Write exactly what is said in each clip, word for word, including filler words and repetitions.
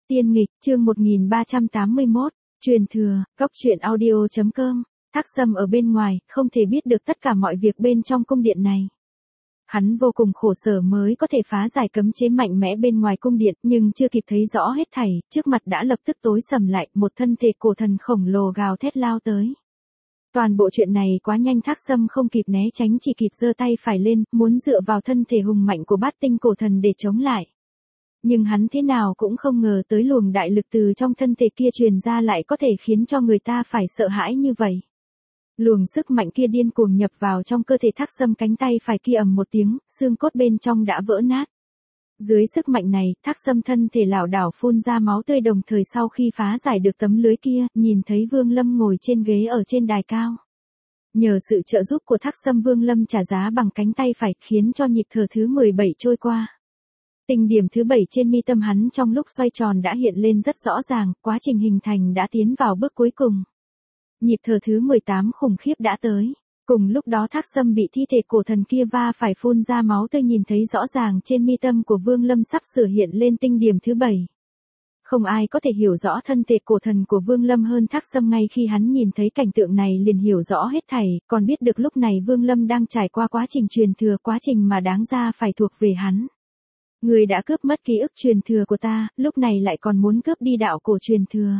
Tiên nghịch, chương một nghìn ba trăm tám mươi mốt, truyền thừa, góc truyện audio.com, Thác Sâm ở bên ngoài, không thể biết được tất cả mọi việc bên trong cung điện này. Hắn vô cùng khổ sở mới có thể phá giải cấm chế mạnh mẽ bên ngoài cung điện, nhưng chưa kịp thấy rõ hết thảy, trước mặt đã lập tức tối sầm lại, một thân thể cổ thần khổng lồ gào thét lao tới. Toàn bộ chuyện này quá nhanh, Thác Sâm không kịp né tránh, chỉ kịp giơ tay phải lên, muốn dựa vào thân thể hùng mạnh của bát tinh cổ thần để chống lại. Nhưng hắn thế nào cũng không ngờ tới luồng đại lực từ trong thân thể kia truyền ra lại có thể khiến cho người ta phải sợ hãi như vậy. Luồng sức mạnh kia điên cuồng nhập vào trong cơ thể Thác Sâm, cánh tay phải kia ầm một tiếng, xương cốt bên trong đã vỡ nát. Dưới sức mạnh này, Thác Sâm thân thể lảo đảo phun ra máu tươi, đồng thời sau khi phá giải được tấm lưới kia, nhìn thấy Vương Lâm ngồi trên ghế ở trên đài cao. Nhờ sự trợ giúp của Thác Sâm, Vương Lâm trả giá bằng cánh tay phải, khiến cho nhịp thở thứ mười bảy trôi qua. Tinh điểm thứ bảy trên mi tâm hắn trong lúc xoay tròn đã hiện lên rất rõ ràng, quá trình hình thành đã tiến vào bước cuối cùng. Nhịp thở thứ mười tám khủng khiếp đã tới. Cùng lúc đó Thác Sâm bị thi thể cổ thần kia va phải phun ra máu tươi, nhìn thấy rõ ràng trên mi tâm của Vương Lâm sắp sửa hiện lên tinh điểm thứ bảy. Không ai có thể hiểu rõ thân thể cổ thần của Vương Lâm hơn Thác Sâm, ngay khi hắn nhìn thấy cảnh tượng này liền hiểu rõ hết thảy, còn biết được lúc này Vương Lâm đang trải qua quá trình truyền thừa, quá trình mà đáng ra phải thuộc về hắn. Người đã cướp mất ký ức truyền thừa của ta, lúc này lại còn muốn cướp đi đạo cổ truyền thừa.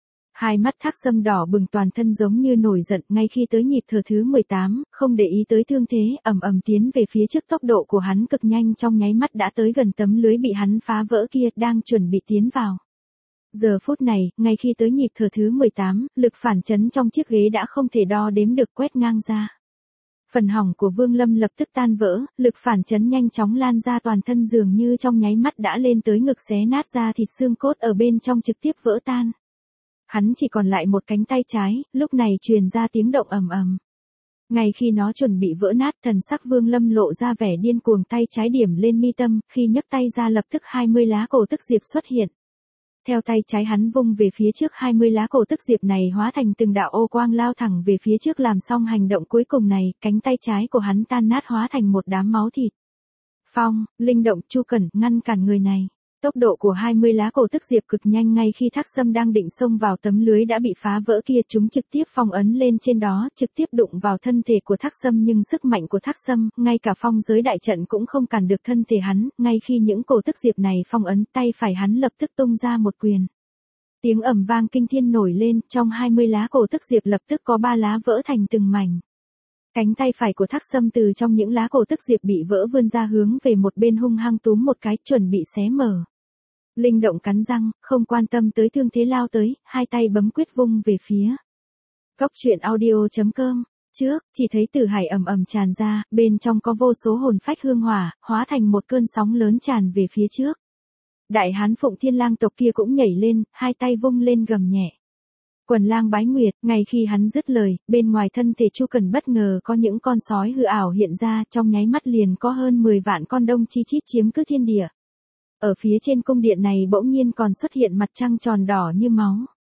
Hai mắt Thác Sâm đỏ bừng, toàn thân giống như nổi giận, ngay khi tới nhịp thở thứ mười tám, không để ý tới thương thế, ầm ầm tiến về phía trước, tốc độ của hắn cực nhanh, trong nháy mắt đã tới gần tấm lưới bị hắn phá vỡ kia, đang chuẩn bị tiến vào. Giờ phút này, ngay khi tới nhịp thở thứ mười tám, lực phản chấn trong chiếc ghế đã không thể đo đếm được quét ngang ra. Phần hỏng của Vương Lâm lập tức tan vỡ, lực phản chấn nhanh chóng lan ra toàn thân, dường như trong nháy mắt đã lên tới ngực, xé nát ra thịt, xương cốt ở bên trong trực tiếp vỡ tan. Hắn chỉ còn lại một cánh tay trái, lúc này truyền ra tiếng động ầm ầm. Ngay khi nó chuẩn bị vỡ nát, thần sắc Vương Lâm lộ ra vẻ điên cuồng, tay trái điểm lên mi tâm, khi nhấc tay ra lập tức hai mươi lá cổ tức diệp xuất hiện. Theo tay trái hắn vung về phía trước, hai mươi lá cổ tức diệp này hóa thành từng đạo ô quang lao thẳng về phía trước. Làm xong hành động cuối cùng này, cánh tay trái của hắn tan nát hóa thành một đám máu thịt. Phong, Linh Động, Chu Cẩn, ngăn cản người này. Tốc độ của hai mươi lá cổ tức diệp cực nhanh, ngay khi Thác Sâm đang định xông vào tấm lưới đã bị phá vỡ kia, chúng trực tiếp phong ấn lên trên đó, trực tiếp đụng vào thân thể của Thác Sâm, nhưng sức mạnh của Thác Sâm, ngay cả phong giới đại trận cũng không cản được thân thể hắn, ngay khi những cổ tức diệp này phong ấn, tay phải hắn lập tức tung ra một quyền. Tiếng ầm vang kinh thiên nổi lên, trong hai mươi lá cổ tức diệp lập tức có ba lá vỡ thành từng mảnh. Cánh tay phải của Thác Sâm từ trong những lá cổ tức diệp bị vỡ vươn ra hướng về một bên, hung hăng túm một cái, chuẩn bị xé mở. Linh Động cắn răng, không quan tâm tới thương thế lao tới, hai tay bấm quyết vung về phía. Góc truyện audio.com, trước, chỉ thấy tử hải ầm ầm tràn ra, bên trong có vô số hồn phách hương hỏa, hóa thành một cơn sóng lớn tràn về phía trước. Đại hán Phụng Thiên Lang tộc kia cũng nhảy lên, hai tay vung lên gầm nhẹ. Quần lang bái nguyệt, ngay khi hắn dứt lời, bên ngoài thân thể Chu Cẩn bất ngờ có những con sói hư ảo hiện ra, trong nháy mắt liền có hơn mười vạn con đông chi chít chiếm cứ thiên địa. Ở phía trên cung điện này bỗng nhiên còn xuất hiện mặt trăng tròn đỏ như máu.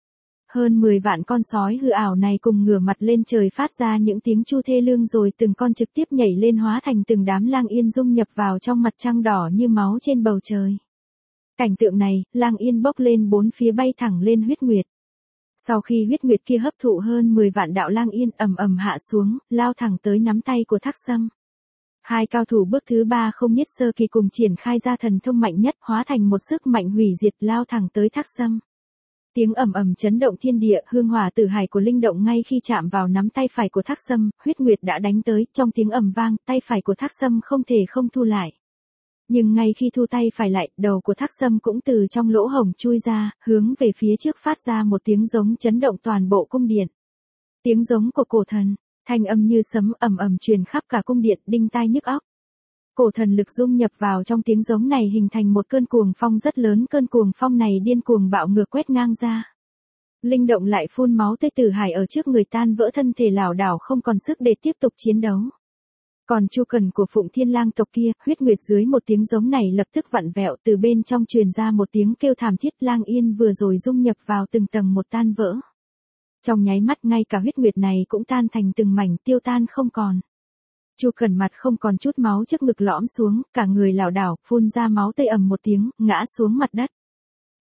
Hơn mười vạn con sói hư ảo này cùng ngửa mặt lên trời phát ra những tiếng chu thê lương, rồi từng con trực tiếp nhảy lên hóa thành từng đám lang yên dung nhập vào trong mặt trăng đỏ như máu trên bầu trời. Cảnh tượng này, lang yên bốc lên bốn phía bay thẳng lên huyết nguyệt. Sau khi huyết nguyệt kia hấp thụ hơn mười vạn đạo lang yên, ầm ầm hạ xuống, lao thẳng tới nắm tay của Thác Sâm. Hai cao thủ bước thứ ba không nhất sơ kỳ cùng triển khai ra thần thông mạnh nhất, hóa thành một sức mạnh hủy diệt, lao thẳng tới Thác Sâm. Tiếng ầm ầm chấn động thiên địa, hương hỏa tử hải của Linh Động ngay khi chạm vào nắm tay phải của Thác Sâm, huyết nguyệt đã đánh tới, trong tiếng ầm vang, tay phải của Thác Sâm không thể không thu lại. Nhưng ngay khi thu tay phải lại, đầu của Thác Sâm cũng từ trong lỗ hổng chui ra, hướng về phía trước phát ra một tiếng giống chấn động toàn bộ cung điện. Tiếng giống của cổ thần, thanh âm như sấm ầm ầm truyền khắp cả cung điện, đinh tai nhức óc. Cổ thần lực dung nhập vào trong tiếng giống này hình thành một cơn cuồng phong rất lớn, cơn cuồng phong này điên cuồng bạo ngược quét ngang ra. Linh Động lại phun máu tươi, tử hải ở trước người tan vỡ, thân thể lảo đảo không còn sức để tiếp tục chiến đấu. Còn Chu Cẩn của Phụng Thiên Lang tộc kia, huyết nguyệt dưới một tiếng giống này lập tức vặn vẹo, từ bên trong truyền ra một tiếng kêu thảm thiết, lang yên vừa rồi dung nhập vào từng tầng một tan vỡ. Trong nháy mắt ngay cả huyết nguyệt này cũng tan thành từng mảnh, tiêu tan không còn. Chu Cẩn mặt không còn chút máu, trước ngực lõm xuống, cả người lảo đảo, phun ra máu tươi, ầm một tiếng, ngã xuống mặt đất.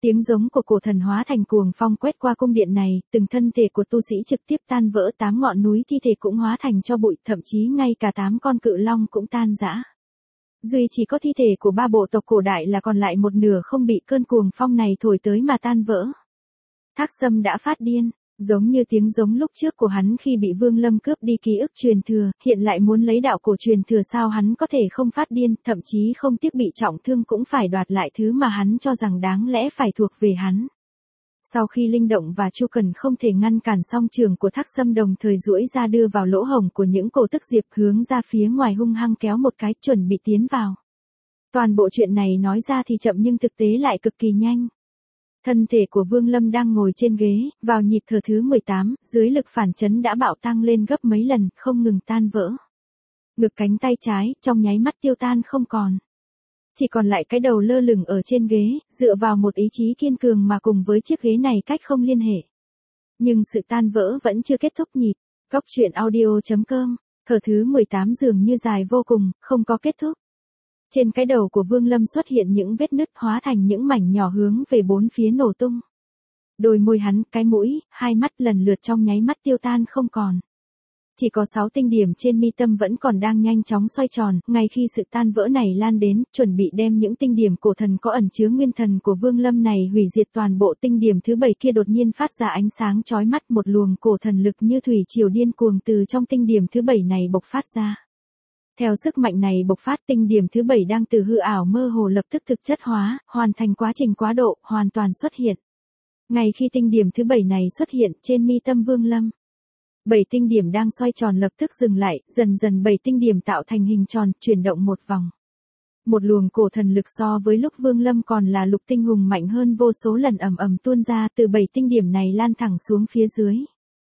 Tiếng giống của cổ thần hóa thành cuồng phong quét qua cung điện này, từng thân thể của tu sĩ trực tiếp tan vỡ, tám ngọn núi thi thể cũng hóa thành tro bụi, thậm chí ngay cả tám con cự long cũng tan rã. Duy chỉ có thi thể của ba bộ tộc cổ đại là còn lại một nửa không bị cơn cuồng phong này thổi tới mà tan vỡ. Thác Sâm đã phát điên, giống như tiếng giống lúc trước của hắn khi bị Vương Lâm cướp đi ký ức truyền thừa, hiện lại muốn lấy đạo cổ truyền thừa, sao hắn có thể không phát điên, thậm chí không tiếc bị trọng thương cũng phải đoạt lại thứ mà hắn cho rằng đáng lẽ phải thuộc về hắn. Sau khi Linh Động và Chu Cần không thể ngăn cản, song trường của Thác Sâm đồng thời duỗi ra đưa vào lỗ hổng của những cổ tức diệp, hướng ra phía ngoài hung hăng kéo một cái, chuẩn bị tiến vào. Toàn bộ chuyện này nói ra thì chậm nhưng thực tế lại cực kỳ nhanh. Thân thể của Vương Lâm đang ngồi trên ghế, vào nhịp thở thứ mười tám, dưới lực phản chấn đã bạo tăng lên gấp mấy lần, không ngừng tan vỡ. Ngực cánh tay trái, trong nháy mắt tiêu tan không còn. Chỉ còn lại cái đầu lơ lửng ở trên ghế, dựa vào một ý chí kiên cường mà cùng với chiếc ghế này cách không liên hệ. Nhưng sự tan vỡ vẫn chưa kết thúc nhịp. Góc truyện audio chấm com, thở thứ mười tám dường như dài vô cùng, không có kết thúc. Trên cái đầu của Vương Lâm xuất hiện những vết nứt hóa thành những mảnh nhỏ hướng về bốn phía nổ tung. Đôi môi hắn, cái mũi, hai mắt lần lượt trong nháy mắt tiêu tan không còn. Chỉ có sáu tinh điểm trên mi tâm vẫn còn đang nhanh chóng xoay tròn, ngay khi sự tan vỡ này lan đến, chuẩn bị đem những tinh điểm cổ thần có ẩn chứa nguyên thần của Vương Lâm này hủy diệt toàn bộ. Tinh điểm thứ bảy kia đột nhiên phát ra ánh sáng chói mắt, một luồng cổ thần lực như thủy triều điên cuồng từ trong tinh điểm thứ bảy này bộc phát ra. Theo sức mạnh này bộc phát, tinh điểm thứ bảy đang từ hư ảo mơ hồ lập tức thực chất hóa, hoàn thành quá trình quá độ, hoàn toàn xuất hiện. Ngay khi tinh điểm thứ bảy này xuất hiện trên mi tâm Vương Lâm, bảy tinh điểm đang xoay tròn lập tức dừng lại, dần dần bảy tinh điểm tạo thành hình tròn, chuyển động một vòng. Một luồng cổ thần lực so với lúc Vương Lâm còn là lục tinh hùng mạnh hơn vô số lần ầm ầm tuôn ra từ bảy tinh điểm này lan thẳng xuống phía dưới.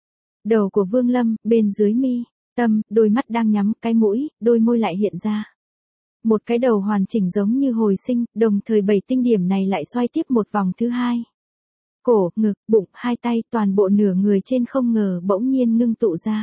Đầu của Vương Lâm, bên dưới mi tâm, đôi mắt đang nhắm, cái mũi, đôi môi lại hiện ra. Một cái đầu hoàn chỉnh giống như hồi sinh, đồng thời bảy tinh điểm này lại xoay tiếp một vòng thứ hai. Cổ, ngực, bụng, hai tay, toàn bộ nửa người trên không ngờ bỗng nhiên ngưng tụ ra.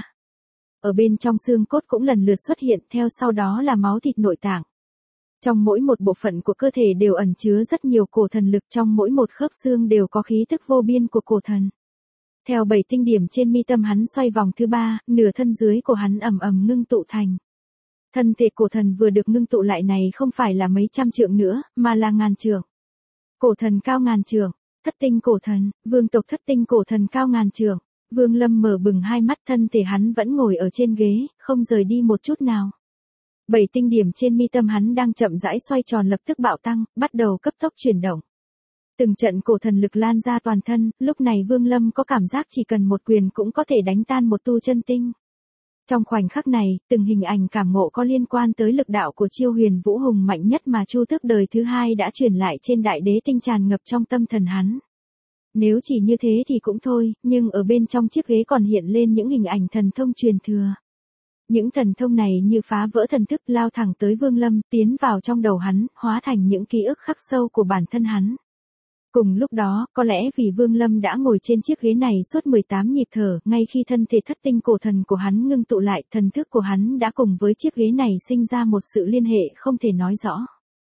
Ở bên trong xương cốt cũng lần lượt xuất hiện, theo sau đó là máu thịt nội tạng. Trong mỗi một bộ phận của cơ thể đều ẩn chứa rất nhiều cổ thần lực, trong mỗi một khớp xương đều có khí tức vô biên của cổ thần. Theo bảy tinh điểm trên mi tâm hắn xoay vòng thứ ba, nửa thân dưới của hắn ầm ầm ngưng tụ thành. Thân thể cổ thần vừa được ngưng tụ lại này không phải là mấy trăm trượng nữa, mà là ngàn trượng. Cổ thần cao ngàn trượng, thất tinh cổ thần, vương tộc thất tinh cổ thần cao ngàn trượng. Vương Lâm mở bừng hai mắt, thân thể hắn vẫn ngồi ở trên ghế, không rời đi một chút nào. Bảy tinh điểm trên mi tâm hắn đang chậm rãi xoay tròn lập tức bạo tăng, bắt đầu cấp tốc chuyển động. Từng trận cổ thần lực lan ra toàn thân, lúc này Vương Lâm có cảm giác chỉ cần một quyền cũng có thể đánh tan một tu chân tinh. Trong khoảnh khắc này, từng hình ảnh cảm ngộ có liên quan tới lực đạo của chiêu huyền vũ hùng mạnh nhất mà Chu Tước đời thứ hai đã truyền lại trên đại đế tinh tràn ngập trong tâm thần hắn. Nếu chỉ như thế thì cũng thôi, nhưng ở bên trong chiếc ghế còn hiện lên những hình ảnh thần thông truyền thừa. Những thần thông này như phá vỡ thần thức lao thẳng tới Vương Lâm, tiến vào trong đầu hắn, hóa thành những ký ức khắc sâu của bản thân hắn. Cùng lúc đó, có lẽ vì Vương Lâm đã ngồi trên chiếc ghế này suốt mười tám nhịp thở, ngay khi thân thể thất tinh cổ thần của hắn ngưng tụ lại, thần thức của hắn đã cùng với chiếc ghế này sinh ra một sự liên hệ không thể nói rõ.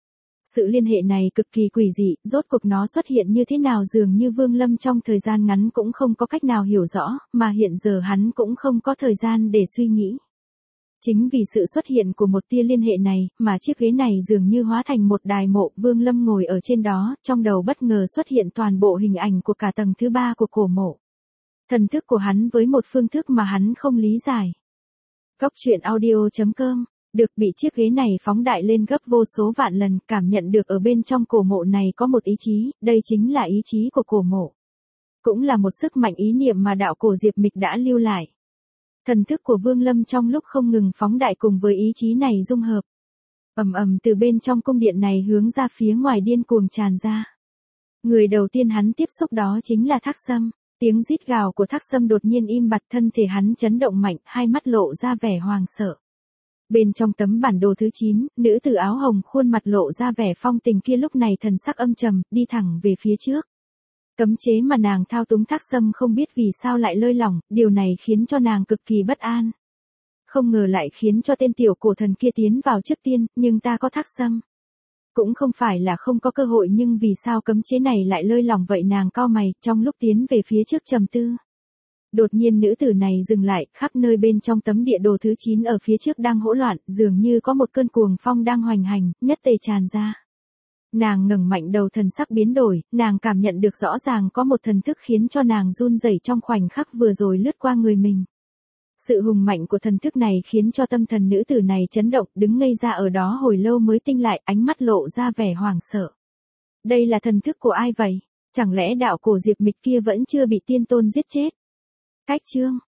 Sự liên hệ này cực kỳ quỷ dị, rốt cuộc nó xuất hiện như thế nào dường như Vương Lâm trong thời gian ngắn cũng không có cách nào hiểu rõ, mà hiện giờ hắn cũng không có thời gian để suy nghĩ. Chính vì sự xuất hiện của một tia liên hệ này, mà chiếc ghế này dường như hóa thành một đài mộ, Vương Lâm ngồi ở trên đó, trong đầu bất ngờ xuất hiện toàn bộ hình ảnh của cả tầng thứ ba của cổ mộ. Thần thức của hắn với một phương thức mà hắn không lý giải. Góc truyện audio chấm com, được bị chiếc ghế này phóng đại lên gấp vô số vạn lần, cảm nhận được ở bên trong cổ mộ này có một ý chí, đây chính là ý chí của cổ mộ. Cũng là một sức mạnh ý niệm mà đạo cổ Diệp Mịch đã lưu lại. Thần thức của Vương Lâm trong lúc không ngừng phóng đại cùng với ý chí này dung hợp. Ầm ầm từ bên trong cung điện này hướng ra phía ngoài điên cuồng tràn ra. Người đầu tiên hắn tiếp xúc đó chính là Thác Sâm. Tiếng rít gào của Thác Sâm đột nhiên im bặt, thân thể hắn chấn động mạnh, hai mắt lộ ra vẻ hoàng sợ. Bên trong tấm bản đồ thứ chín, nữ tử áo hồng khuôn mặt lộ ra vẻ phong tình kia lúc này thần sắc âm trầm, đi thẳng về phía trước. Cấm chế mà nàng thao túng Thác Sâm không biết vì sao lại lơi lỏng, điều này khiến cho nàng cực kỳ bất an. Không ngờ lại khiến cho tên tiểu cổ thần kia tiến vào trước tiên, nhưng ta có Thác Sâm. Cũng không phải là không có cơ hội nhưng vì sao cấm chế này lại lơi lỏng vậy, nàng cau mày, trong lúc tiến về phía trước trầm tư. Đột nhiên nữ tử này dừng lại, khắp nơi bên trong tấm địa đồ thứ chín ở phía trước đang hỗn loạn, dường như có một cơn cuồng phong đang hoành hành, nhất tề tràn ra. Nàng ngẩng mạnh đầu, thần sắc biến đổi, nàng cảm nhận được rõ ràng có một thần thức khiến cho nàng run rẩy trong khoảnh khắc vừa rồi lướt qua người mình. Sự hùng mạnh của thần thức này khiến cho tâm thần nữ tử này chấn động, đứng ngây ra ở đó hồi lâu mới tinh lại, ánh mắt lộ ra vẻ hoảng sợ. Đây là thần thức của ai vậy? Chẳng lẽ đạo cổ Diệp Mịch kia vẫn chưa bị tiên tôn giết chết? Cách chương